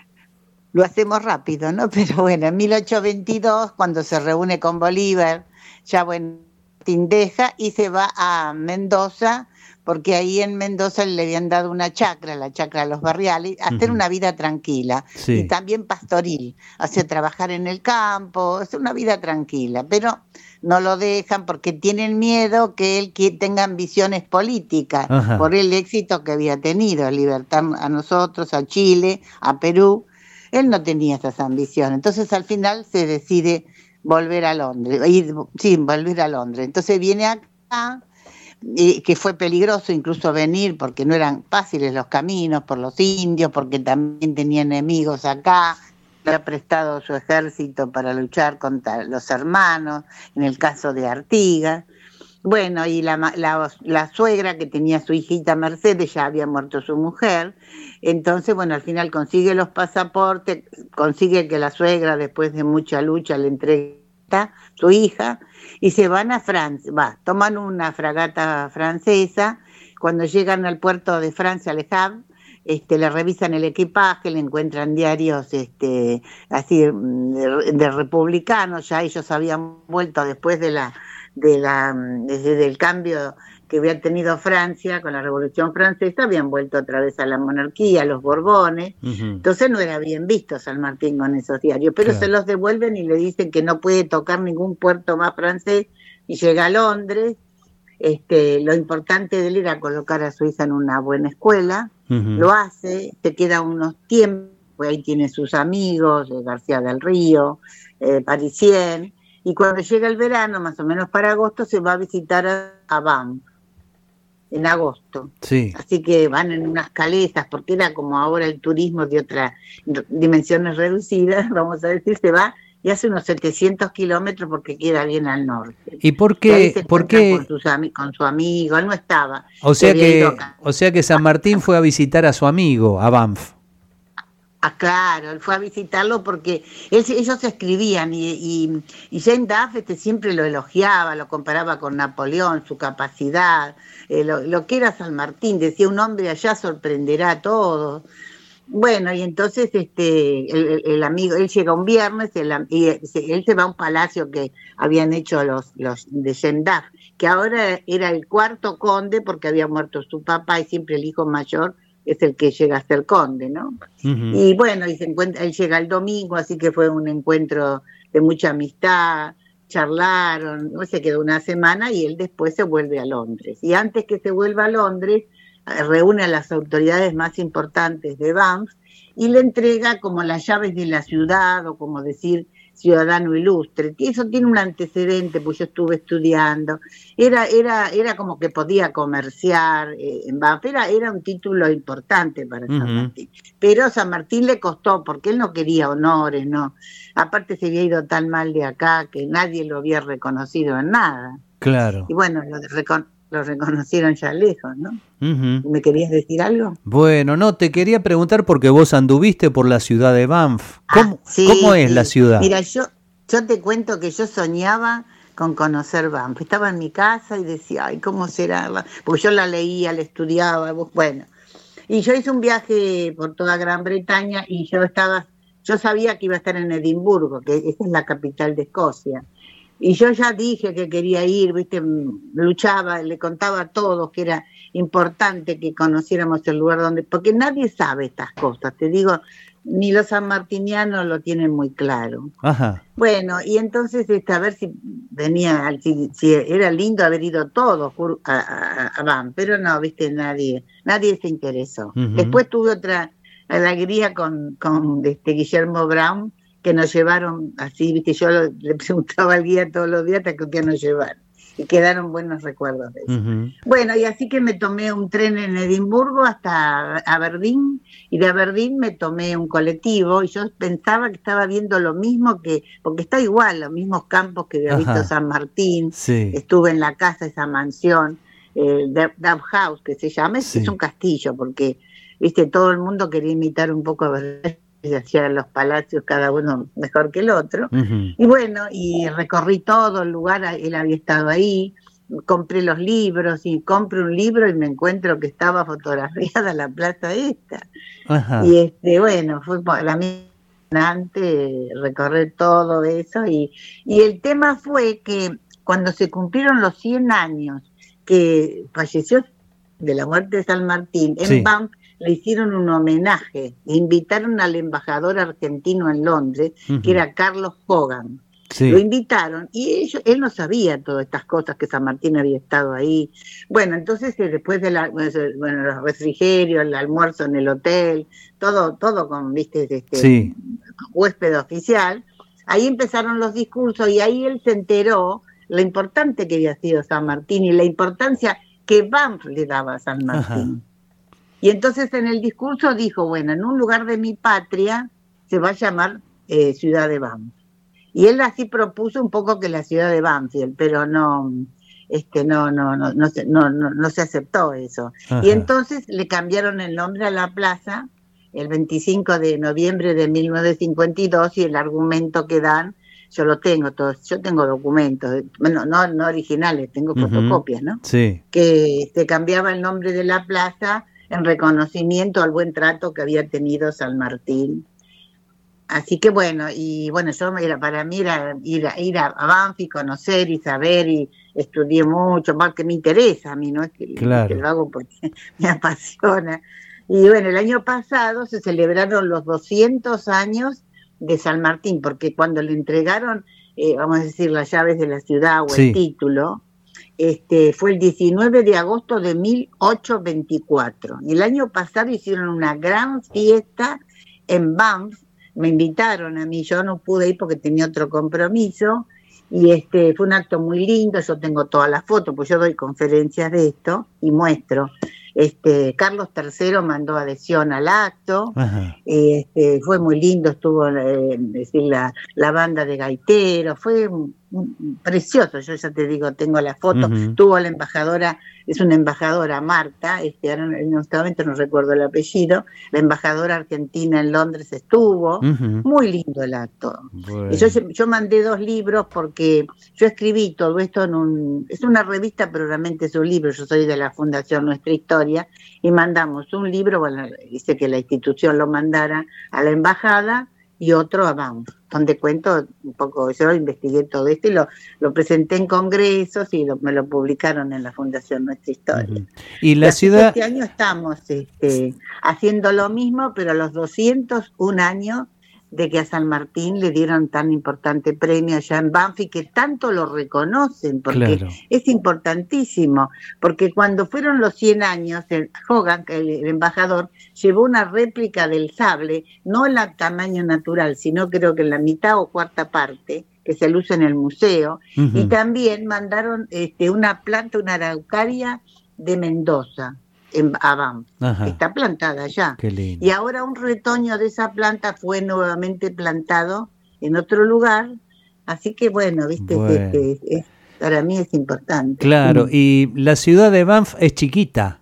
Lo hacemos rápido, ¿no? Pero bueno, en mil ochocientos veintidós, cuando se reúne con Bolívar, ya bueno, Martín deja y se va a Mendoza, porque ahí en Mendoza le habían dado una chacra, la chacra de los Barriales, a hacer Ujú. una vida tranquila, Sí. y también pastoril, o sea, trabajar en el campo, es una vida tranquila, pero no lo dejan porque tienen miedo que él que tenga ambiciones políticas, Ajá. por el éxito que había tenido, libertar a nosotros, a Chile, a Perú. Él no tenía esas ambiciones, entonces al final se decide volver a Londres, ir, sí, volver a Londres. Entonces viene acá, y que fue peligroso incluso venir porque no eran fáciles los caminos por los indios, porque también tenía enemigos acá, le ha prestado su ejército para luchar contra los hermanos, en el caso de Artigas. Bueno, y la, la, la suegra que tenía su hijita Mercedes, ya había muerto su mujer, entonces, bueno, al final consigue los pasaportes, consigue que la suegra, después de mucha lucha, le entregue a su hija, y se van a Francia, va, toman una fragata francesa. Cuando llegan al puerto de Francia, Le Havre, este, le revisan el equipaje, le encuentran diarios este, así de, de republicanos, ya ellos habían vuelto después de la de la desde el cambio que había tenido Francia con la Revolución Francesa, habían vuelto otra vez a la monarquía, a los Borbones. Uh-huh. Entonces no era bien visto San Martín con esos diarios, pero claro, se los devuelven y le dicen que no puede tocar ningún puerto más francés, y llega a Londres. Este, lo importante de él era colocar a su hija en una buena escuela. Uh-huh. Lo hace, se queda unos tiempos, ahí tiene sus amigos, García del Río, eh, Parisien. Y cuando llega el verano, más o menos para agosto, se va a visitar a, a Banff, en agosto. Sí. Así que van en unas calesas, porque era como ahora el turismo de otras dimensiones reducidas, vamos a decir, se va y hace unos setecientos kilómetros porque queda bien al norte. ¿Y por qué? ¿Por qué? Con, sus, con su amigo, él no estaba. O sea, que, o sea que San Martín fue a visitar a su amigo, a Banff. Ah, claro, él fue a visitarlo porque él, ellos se escribían y, y, y James Duff este, siempre lo elogiaba, lo comparaba con Napoleón, su capacidad, eh, lo, lo que era San Martín, decía, un hombre allá sorprenderá a todos. Bueno, y entonces este el, el amigo, él llega un viernes el, y él se va a un palacio que habían hecho los, los de James Duff, que ahora era el cuarto conde porque había muerto su papá y siempre el hijo mayor es el que llega a ser conde, ¿no? Uh-huh. Y bueno, y se encuentra, él llega el domingo, así que fue un encuentro de mucha amistad, charlaron, no se quedó una semana y él después se vuelve a Londres. Y antes que se vuelva a Londres, reúne a las autoridades más importantes de Banff y le entrega como las llaves de la ciudad, o como decir ciudadano ilustre. Y eso tiene un antecedente, pues yo estuve estudiando. Era, era, era como que podía comerciar eh, en Banff, era, era un título importante para uh-huh. San Martín. Pero San Martín le costó, porque él no quería honores, no. Aparte se había ido tan mal de acá que nadie lo había reconocido en nada. Claro. Y bueno, lo, recon- lo reconocieron ya lejos, ¿no? Uh-huh. ¿Me querías decir algo? Bueno, no, te quería preguntar porque vos anduviste por la ciudad de Banff. ¿Cómo, ah, sí, ¿cómo es sí. la ciudad? Mira, yo, yo te cuento que yo soñaba con conocer Banff. Estaba en mi casa y decía, ay, ¿cómo será? Porque yo la leía, la estudiaba, bueno. Y yo hice un viaje por toda Gran Bretaña y yo estaba, yo sabía que iba a estar en Edimburgo, que esa es la capital de Escocia. Y yo ya dije que quería ir, viste, luchaba, le contaba a todos que era importante que conociéramos el lugar donde, porque nadie sabe estas cosas, te digo, ni los sanmartinianos lo tienen muy claro. Ajá. Bueno, y entonces este, a ver si venía, si, si era lindo haber ido todos a, a, a Banff, pero no, viste, nadie, nadie se interesó. Uh-huh. Después tuve otra alegría con, con este Guillermo Brown, que nos llevaron así, viste, yo lo, le preguntaba al guía todos los días hasta que un día nos llevaron. Y quedaron buenos recuerdos de eso. Uh-huh. Bueno, y así que me tomé un tren en Edimburgo hasta Aberdeen, y de Aberdeen me tomé un colectivo, y yo pensaba que estaba viendo lo mismo que, porque está igual, los mismos campos que había visto San Martín, sí. Estuve en la casa, esa mansión, eh, Dove House, que se llama, sí. Es un castillo, porque, viste, todo el mundo quería imitar un poco a Aberdeen, se hacían los palacios cada uno mejor que el otro, uh-huh. Y bueno, y recorrí todo el lugar, él había estado ahí, compré los libros, y compré un libro y me encuentro que estaba fotografiada la plaza esta, uh-huh. Y este bueno, fue la misma recorrer todo eso, y, y el tema fue que cuando se cumplieron los cien años que falleció de la muerte de San Martín, en sí. Banff, le hicieron un homenaje, invitaron al embajador argentino en Londres, uh-huh. que era Carlos Hogan. Sí. Lo invitaron y ellos, él no sabía todas estas cosas, que San Martín había estado ahí. Bueno, entonces después de la, bueno, los refrigerios, el almuerzo en el hotel, todo, todo con, viste, este sí. huésped oficial, ahí empezaron los discursos y ahí él se enteró lo importante que había sido San Martín y la importancia que Banff le daba a San Martín. Ajá. Y entonces en el discurso dijo, bueno, en un lugar de mi patria se va a llamar eh, Ciudad de Banff. Y él así propuso un poco que la ciudad de Banfield, pero no, este, no, no, no, no, se, no, no, no se aceptó eso. Ajá. Y entonces le cambiaron el nombre a la plaza el veinticinco de noviembre de mil novecientos cincuenta y dos, y el argumento que dan, yo lo tengo, todo, yo tengo documentos, bueno, no, no originales, tengo uh-huh. fotocopias, ¿no? Sí. Que se cambiaba el nombre de la plaza en reconocimiento al buen trato que había tenido San Martín. Así que bueno, y bueno, yo era, para mí era ir a, ir a Banff y conocer y saber, y estudié mucho, más que me interesa a mí, no es que, claro. que lo hago porque me apasiona. Y bueno, el año pasado se celebraron los doscientos años de San Martín, porque cuando le entregaron, eh, vamos a decir, las llaves de la ciudad o sí. el título, Este, fue el diecinueve de agosto de mil ochocientos veinticuatro. Y el año pasado hicieron una gran fiesta en Banff, me invitaron a mí, yo no pude ir porque tenía otro compromiso, y este fue un acto muy lindo, yo tengo todas las fotos, pues yo doy conferencias de esto y muestro. Este, Carlos tercero mandó adhesión al acto, y este, fue muy lindo, estuvo eh, decir, la, la banda de gaiteros, fue un, un, precioso, yo ya te digo, tengo la foto, uh-huh. tuvo la embajadora, es una embajadora, Marta, este, en este momento no recuerdo el apellido, la embajadora argentina en Londres estuvo, uh-huh. muy lindo el acto. Bueno. Yo, yo mandé dos libros porque yo escribí todo esto en un, es una revista, pero realmente es un libro, yo soy de la Fundación Nuestra Historia, y mandamos un libro, bueno, dice que la institución lo mandara a la embajada, y otro a Banff, donde cuento un poco, yo investigué todo esto y lo, lo presenté en congresos y lo, me lo publicaron en la Fundación Nuestra Historia. Uh-huh. Y la y ciudad... Este año estamos este, haciendo lo mismo, pero los doscientos un años de que a San Martín le dieron tan importante premio allá en Banfield, que tanto lo reconocen, porque Claro. es importantísimo, porque cuando fueron los cien años, el Hogan, el, el embajador, llevó una réplica del sable, no en la tamaño natural, sino creo que en la mitad o cuarta parte, que se luce en el museo, Ujú. y también mandaron este, una planta, una araucaria de Mendoza, en a Banff. Ajá. Está plantada allá. Qué lindo. Y ahora un retoño de esa planta fue nuevamente plantado en otro lugar, así que bueno, viste, Bueno. Este, es- para mí es importante. Claro, Mm. y la ciudad de Banff es chiquita.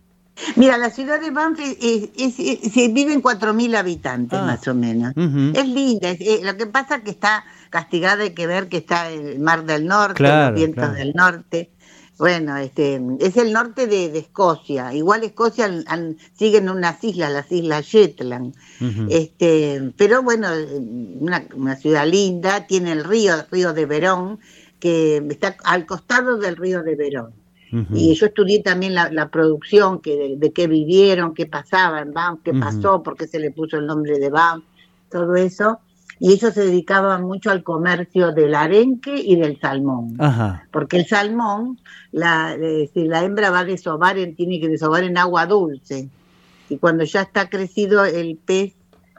Mira, la ciudad de Banff es, es- es- es- se viven cuatro mil habitantes Ah. más o menos. Ujú. Es linda, es- eh, lo que pasa es que está castigada, hay que ver que está el Mar del Norte, Claro, los vientos claro. del norte. Bueno, este, es el norte de, de Escocia. Igual Escocia al- al- siguen unas islas, las islas Shetland. Ujú. Este, pero bueno, una, una ciudad linda, tiene el río, el río de Verón, que está al costado del río de Verón. Ujú. Y yo estudié también la, la producción, que de, de qué vivieron, qué pasaba en Banff, qué Ujú. pasó, por qué se le puso el nombre de Banff, todo eso. Y ellos se dedicaban mucho al comercio del arenque y del salmón. Ajá. Porque el salmón, la, eh, si la hembra va a desovar, en- tiene que desovar en agua dulce. Y cuando ya está crecido, el pez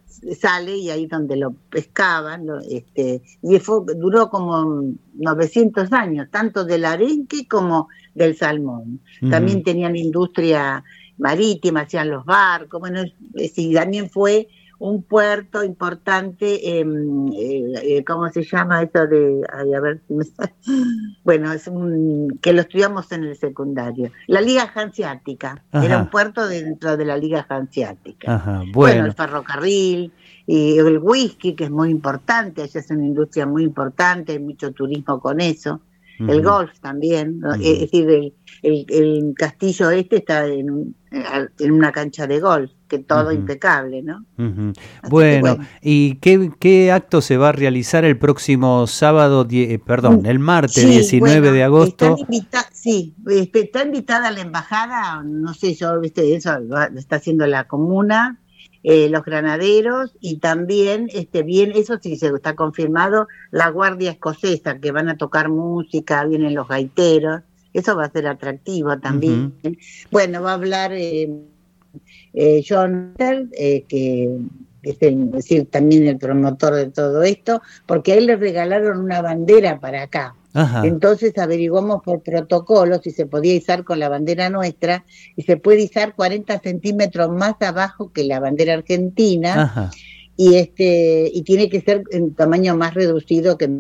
sale y ahí donde lo pescaban. Lo, este, y fue, duró como novecientos años, tanto del arenque como del salmón. Ujú. También tenían industria marítima, hacían los barcos. Bueno, es- es- y también fue un puerto importante, eh, eh, ¿cómo se llama eso de, ay, a ver si me sale. Bueno, es un, que lo estudiamos en el secundario, la Liga Hanseática, Ajá. era un puerto dentro de la Liga Hanseática. Ajá. Bueno, Bueno. el ferrocarril y el whisky, que es muy importante, allá es una industria muy importante, hay mucho turismo con eso. El Ujú. golf también, ¿no? Ujú. Es decir, el, el, el castillo este está en, un- en una cancha de golf, que todo Ujú. impecable, ¿no? Ujú. que Bueno, bueno. ¿y qué, qué acto se va a realizar el próximo sábado, die- eh, perdón, el martes Sí, diecinueve bueno, de agosto? están invita- sí, este, está invitada la embajada, no sé, yo, viste, eso lo lo está haciendo la comuna, eh, los granaderos y también, este, bien, eso sí se está confirmado, la Guardia Escocesa, que van a tocar música, vienen los gaiteros, eso va a ser atractivo también. Bueno, va a hablar eh, eh, John Tell, eh, que es, el, es decir, también el promotor de todo esto, porque a él le regalaron una bandera para acá. Ajá. Entonces averiguamos por protocolo si se podía izar con la bandera nuestra y se puede izar cuarenta centímetros más abajo que la bandera argentina Ajá. y este y tiene que ser en tamaño más reducido que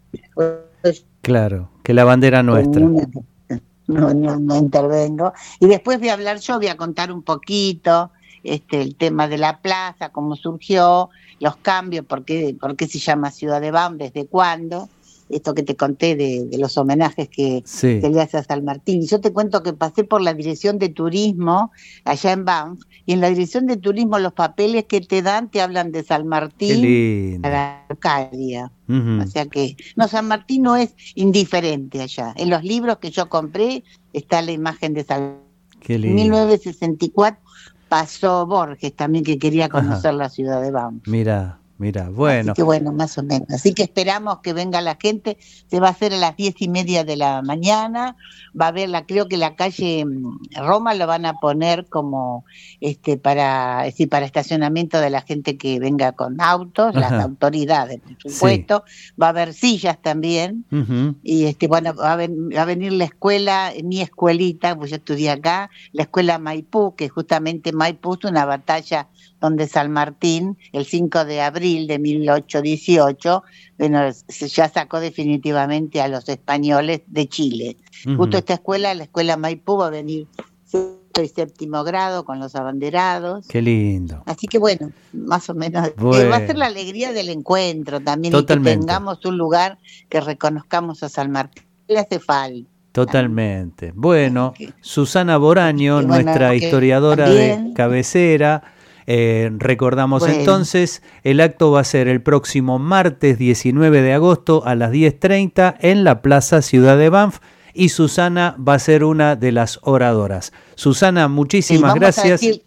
Claro, que la bandera nuestra. una- no, no, no intervengo. Y después voy a hablar yo, voy a contar un poquito este el tema de la plaza, cómo surgió, los cambios, por qué, por qué se llama Ciudad de Banff, desde cuándo, esto que te conté de, de los homenajes que Sí. se le hace a San Martín. Y yo te cuento que pasé por la dirección de turismo allá en Banff, y en la dirección de turismo los papeles que te dan te hablan de San Qué Martín lindo. a la Arcadia. Ujú. O sea que, no, San Martín no es indiferente allá. En los libros que yo compré está la imagen de San Qué En lindo. mil novecientos sesenta y cuatro pasó Borges también, que quería conocer Ajá. la ciudad de Banff. Mira, mira, bueno. Así que bueno, más o menos. Así que esperamos que venga la gente. Se va a hacer a las diez y media de la mañana. Va a haber, la, creo que la calle mm, Roma lo van a poner como este para, es decir, para estacionamiento de la gente que venga con autos, las Ajá. autoridades, por supuesto. Va a haber sillas también. Ujú. Y este bueno, va a, ven- va a venir la escuela, mi escuelita, pues yo estudié acá, la escuela Maipú, que justamente Maipú es una batalla donde San Martín, el cinco de abril de mil ochocientos dieciocho, bueno, se- ya sacó definitivamente a los españoles de Chile. Ujú. Justo esta escuela, la escuela Maipú, va a venir sexto y séptimo grado con los abanderados. Qué lindo. Así que bueno, más o menos, eh, Bueno. va a ser la alegría del encuentro también, Totalmente. y que tengamos un lugar que reconozcamos a San Martín. Le hace falta. Totalmente. Bueno, Así que- Susana Boraño, y bueno, nuestra que historiadora de también- cabecera. Eh, recordamos Bueno. entonces, el acto va a ser el próximo martes diecinueve de agosto a las diez treinta en la Plaza Ciudad de Banff, y Susana va a ser una de las oradoras. Susana, Sí, muchísimas vamos a gracias. decir la-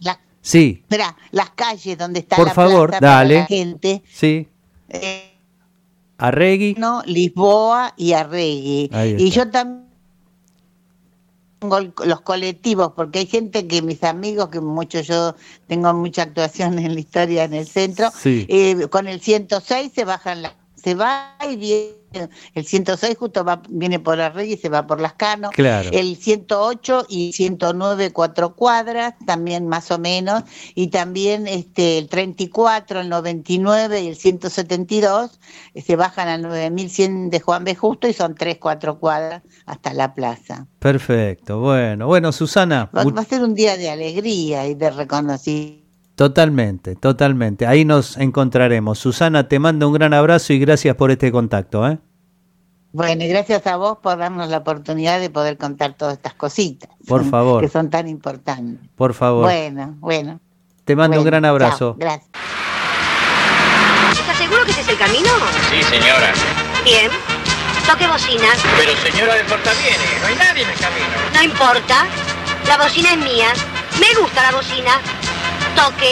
Sí. Mira, las calles donde está Por la favor, plaza dale. para la gente. Sí. Eh, Arregui. no, Lisboa y Arregui. Ahí Y está. yo también tengo los colectivos, porque hay gente que mis amigos, que mucho yo tengo mucha actuación en la historia en el centro, Sí. eh, con el ciento seis se bajan la, se va y viene, el ciento seis justo va, viene por Arregui y se va por Las Cano, Claro. el ciento ocho y ciento nueve cuatro cuadras, también más o menos, y también este el treinta y cuatro, el noventa y nueve y el ciento setenta y dos eh, se bajan al nueve mil cien de Juan B. Justo y son tres, cuatro cuadras hasta la plaza. Perfecto. Bueno, bueno, Susana. Va, mu- va a ser un día de alegría y de reconocimiento. Totalmente, totalmente. Ahí nos encontraremos. Susana, te mando un gran abrazo y gracias por este contacto, ¿eh? Bueno, y gracias a vos por darnos la oportunidad de poder contar todas estas cositas. Por favor. Que son tan importantes. Por favor. Bueno, bueno. Te mando un Bueno, gran abrazo. chao, gracias. ¿Estás seguro que ese es el camino? Sí, señora. Bien. Toque bocina. Pero señora del portaaviones, no hay nadie en el camino. No importa. La bocina es mía. Me gusta la bocina. Toque.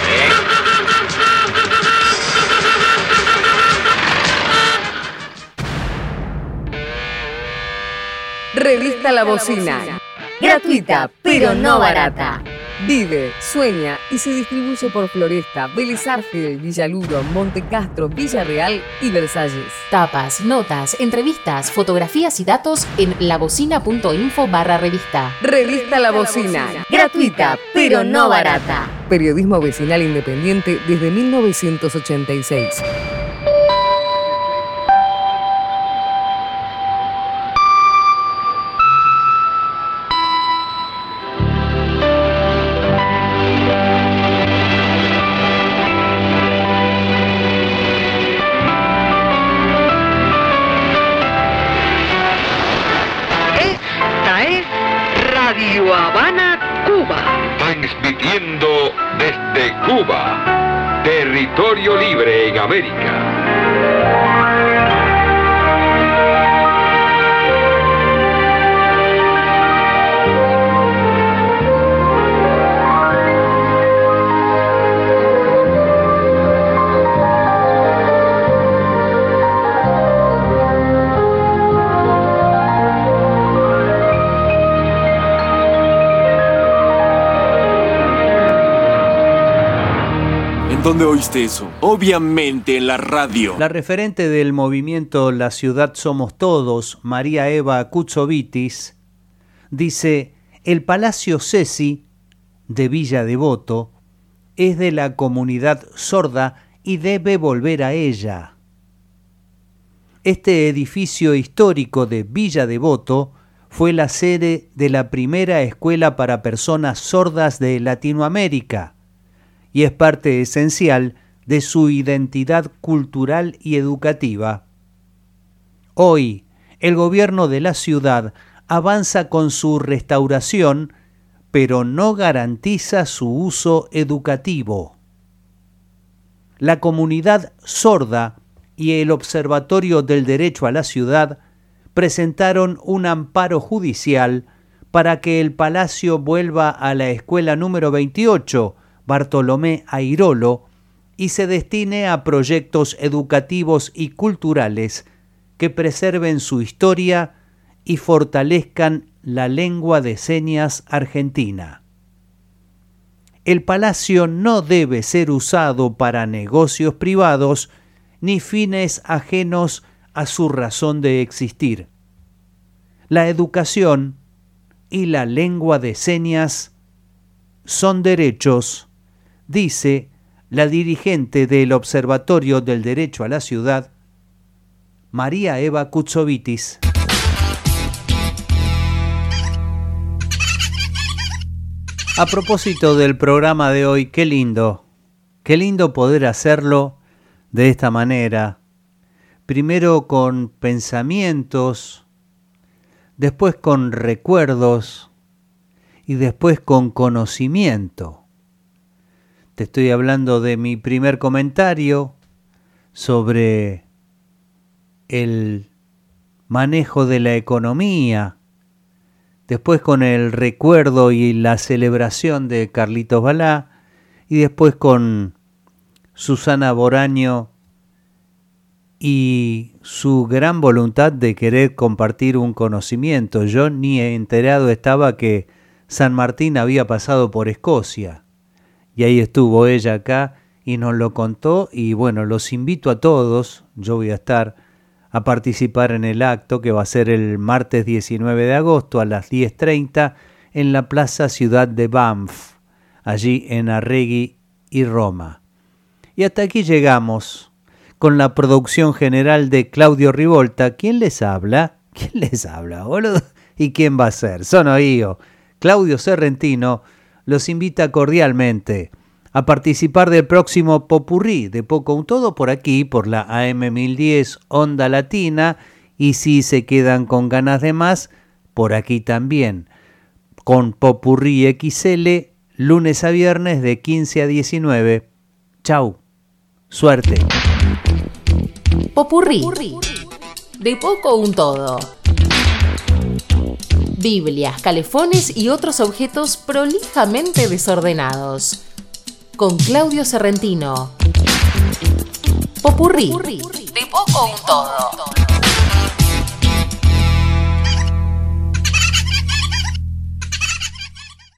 Revista La Bocina. Gratuita, pero no barata. Vive, sueña y se distribuye por Floresta, Vélez Arfiel, Villaluro, Montecastro, Villarreal y Versalles. Tapas, notas, entrevistas, fotografías y datos en labocina.info barra revista. Revista La Bocina. Gratuita, pero no barata. Periodismo vecinal independiente desde mil novecientos ochenta y seis. Esta es Radio Habana, Cuba. Transmitiendo desde Cuba, territorio libre en América. ¿Dónde oíste eso? Obviamente en la radio. La referente del movimiento La Ciudad Somos Todos, María Eva Kutsovitis, dice: el Palacio Ceci de Villa Devoto es de la comunidad sorda y debe volver a ella. Este edificio histórico de Villa Devoto fue la sede de la primera escuela para personas sordas de Latinoamérica y es parte esencial de su identidad cultural y educativa. Hoy, el gobierno de la ciudad avanza con su restauración, pero no garantiza su uso educativo. La comunidad sorda y el Observatorio del Derecho a la Ciudad presentaron un amparo judicial para que el palacio vuelva a la escuela número veintiocho, Bartolomé Airolo, y se destine a proyectos educativos y culturales que preserven su historia y fortalezcan la lengua de señas argentina. El palacio no debe ser usado para negocios privados ni fines ajenos a su razón de existir. La educación y la lengua de señas son derechos, dice la dirigente del Observatorio del Derecho a la Ciudad, María Eva Kutsovitis. A propósito del programa de hoy, qué lindo, qué lindo poder hacerlo de esta manera. Primero con pensamientos, después con recuerdos y después con conocimiento. Te estoy hablando de mi primer comentario sobre el manejo de la economía, después con el recuerdo y la celebración de Carlitos Balá, y después con Susana Boraño y su gran voluntad de querer compartir un conocimiento. Yo ni enterado estaba que San Martín había pasado por Escocia, y ahí estuvo ella acá y nos lo contó, y bueno, los invito a todos, yo voy a estar a participar en el acto que va a ser el martes diecinueve de agosto a las diez treinta en la Plaza Ciudad de Banff, allí en Arregui y Roma. Y hasta aquí llegamos con la producción general de Claudio Rivolta. ¿Quién les habla? ¿Quién les habla, boludo? ¿Y quién va a ser? Sono yo, Claudio Serrentino, los invita cordialmente a participar del próximo Popurrí de Poco Un Todo por aquí, por la A M mil diez Onda Latina, y si se quedan con ganas de más, por aquí también, con Popurrí X L, lunes a viernes de quince a diecinueve. Chau, suerte. Popurrí, de Poco Un Todo. Biblias, calefones y otros objetos prolijamente desordenados. Con Claudio Serrentino. Popurrí, de Poco Un Todo.